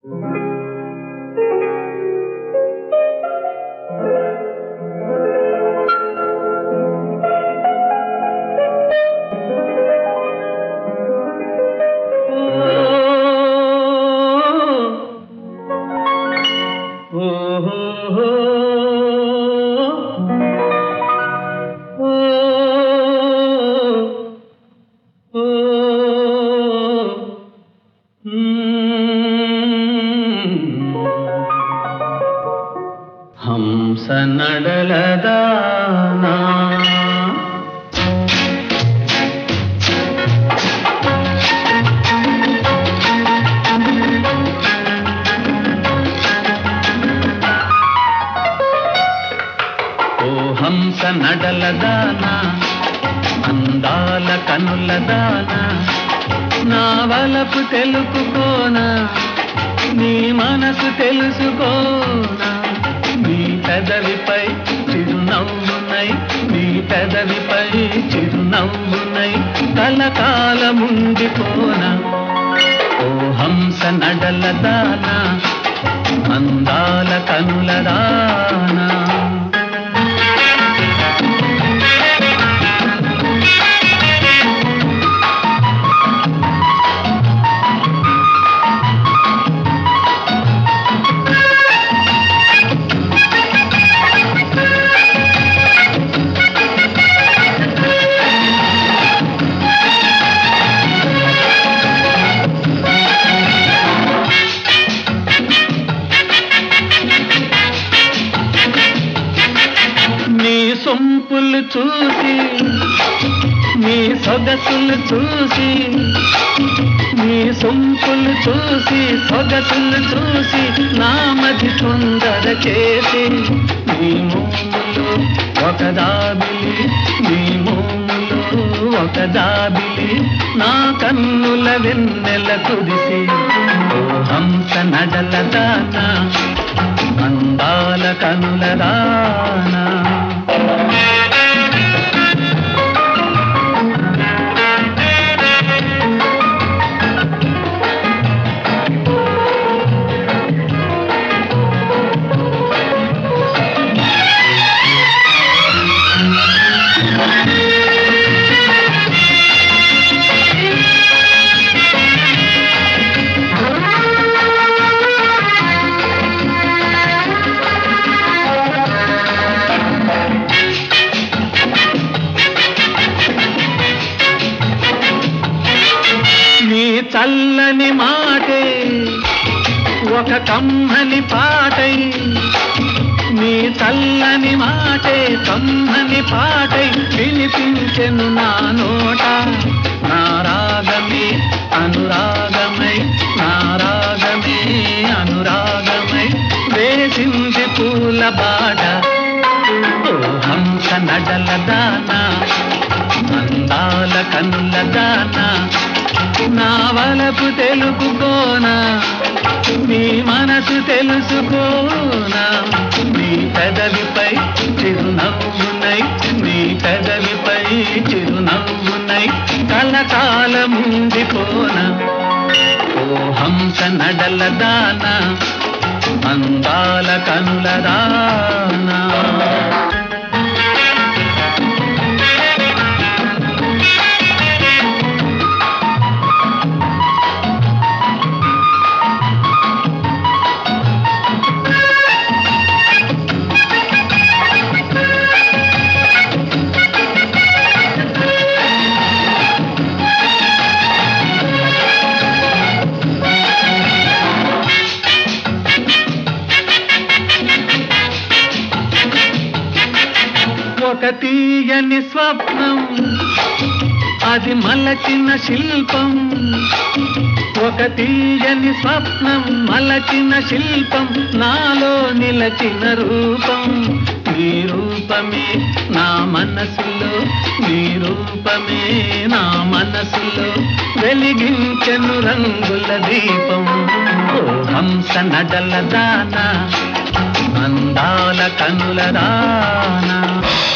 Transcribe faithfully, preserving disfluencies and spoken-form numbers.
హంస నడలదానా ఓ హంస నడలదానా అందాల కనులదానా నా వలపు తెలుపుకోనా నీ మనసు తెలుసుకోనా నీ పెదవిపై చిరునవ్వునై నీ పెదవిపై చిరునవ్వునై కలకాలముండిపోనా ఓ హంస నడలదానా అందాల కనులదానా సొంపులు చూసి నీ సొగసులు చూసి నీ సొంపులు చూసి సొగసులు చూసి నా మది సుందర చేసి నీ మోములు ఒక దాబిలి నీ మోములు ఒక దాబిలి నా కన్నుల వెన్నెల కురిసి ఓ హంస నడలదానా అందాల కనులదానా చల్లని మాటే ఒక కమ్మని పాటై నీ చల్లని మాటే కమ్మని పాటై వినిపించెను నా నోట నా రాగమే అనురాగమై నా రాగమే అనురాగమై వేసింది పూల బాట ఓ హంస నడలదానా అందాల కనులదానా నా వలపు తెలుపుకోనా నీ మనసు తెలుసుకోనా నీ పెదవిపై చిరునవ్వునై నీ పెదవిపై చిరునవ్వునై కలకాలముండిపోనా ఓ హంస నడలదానా అందాల కనులదానా ఒక తీయని స్వప్నం అది మలచిన శిల్పం ఒక తీయని స్వప్నం మలచిన శిల్పం నాలో నిలచిన రూపం నీ రూపమే నా మనసులో నీ రూపమే నా మనసులో వెలిగించెను రంగుల దీపం ఓ హంస నడలదానా అందాల కనులదానా